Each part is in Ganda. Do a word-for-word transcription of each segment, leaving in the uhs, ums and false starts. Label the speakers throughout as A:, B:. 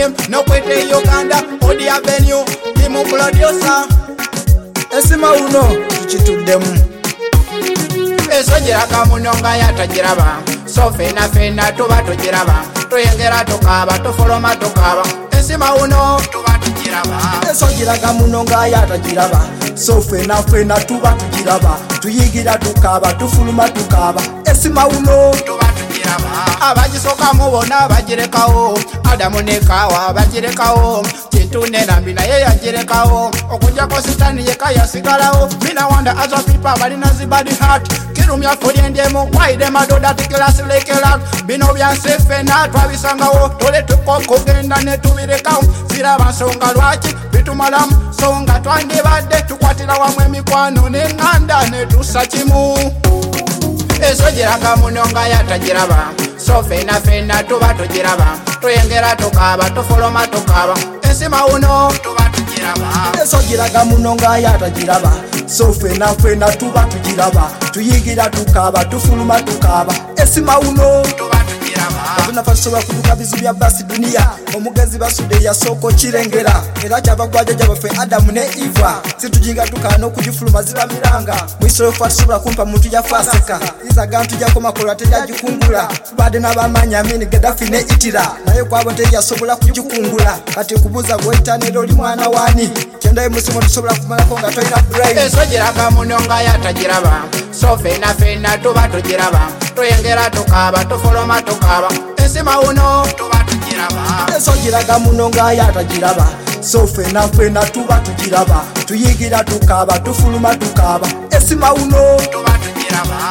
A: them no kwete Uganda Odi Avenue Timu producer
B: Esima uno tuchituddemu
A: Esojera kamunonga yatajiraba So fena fena tuba tujiraba Tuyengera tukaba tufoloma tukaba Esima uno tuba tujiraba
B: Esojera kamunonga yatajiraba So fena fena tuba tujiraba Tuyigira tukaba tufuluma tukaba Esima uno
A: tuba tujiraba Abajisoka mubona bajirekawo Adamu ne Kawa bajirekawo Chintune nambi na ye yajirekawo Okujako sitani yeka yasigalawo Mina wanda azo pipa balina zibadi heart Kirumya fuli endemu Why dem adoda tikila silekela Bino byanse fena twabisangawo Tole tuko kugenda ne tubirekawo Zira bansonga lwaki bitumalamu Songa twandibadde tukwatira wamwe mikwano ne nganda ne tusachimu Esojera kamunonga yatajiraba So fena fena tuba tujiraba Tuyengera tukaba tufoloma tukaba Esima uno tuba tujiraba
B: Esojera kamunonga yatajiraba So fena fena tuba tujiraba Tuyigira tukaba tufuluma tukaba Esima uno
A: tuba tujiraba
B: Tunafasoba kuduka bizu bya basi dunia Omugezi basude ya soko chirengera Era cyaba kwaje jabafe Adamu ne Eva Situjinga tukano kujifuluma zira miranga Mwisoro fatusobola kumpa muntu ya fasika Iza gantu jako makola teja jikungula Bade na bamanya mini Gaddafi ne itira Naye kwabo teja sobola kujikungula Kati kubuza goita ne loli mwana wani Kenda emusimo tusobola kumala konga toina brain
A: Esojera kamunonga yatajiraba So fena fena tuba tujiraba Tuyengera tukaba tufoloma tukaba Esima uno tuba tujiraba
B: Esojera kamunonga yatajiraba So fena fena tuba tujiraba Tuyigira tukaba tufuluma tukaba Esima uno
A: tuba tujiraba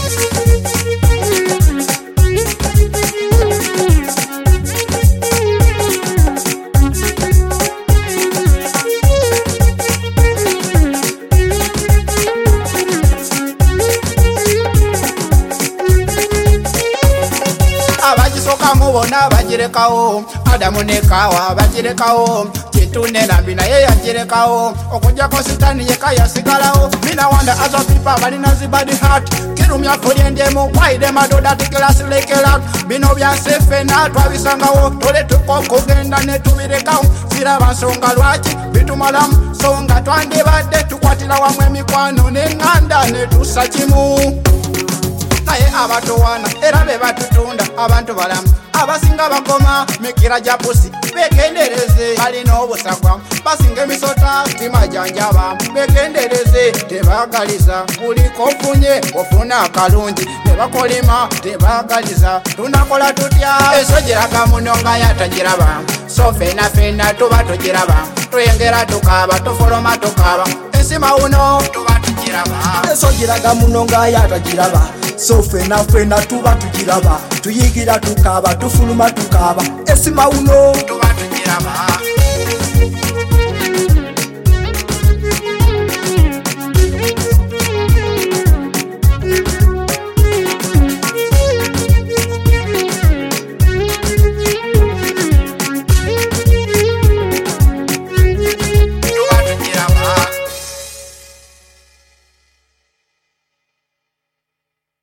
A: Abajisoka mubona bajirekawo Adamu ne Kawa bajirekawo Chintune nambi na ye yajirekawo Okujako sitani yeka yasigalawo Mina wanda azo pipa balina zibadi heart Kirumya fuli endemu Why dem adoda tikila silekela Bino byanse fena twabisangawo Tole tuko kugenda ne tubirekawo Zira bansonga lwaki bitumalamu Songa twandibadde tukwatira wamwe mikwano ne nganda ne tusachimu Naye abatowana era be batutunda abantu balamu abasinga bakoma mikira ja pusi bekendereze balina obusagwa basinga emisota timajanjaba bekendereze tebagaliza buliko ofunye ofuna akalungi tebakolima tebagaliza tunakola tutya esojera kamunonga yatajiraba So fena fena tuba tujiraba Tuyengera tukaba tufoloma tukaba Esima uno tuba tujiraba
B: Esojera kamunonga yatajiraba So fena fena tuba tujiraba Tuyigira tukaba tufuluma tukaba Esima uno
A: tuba tujiraba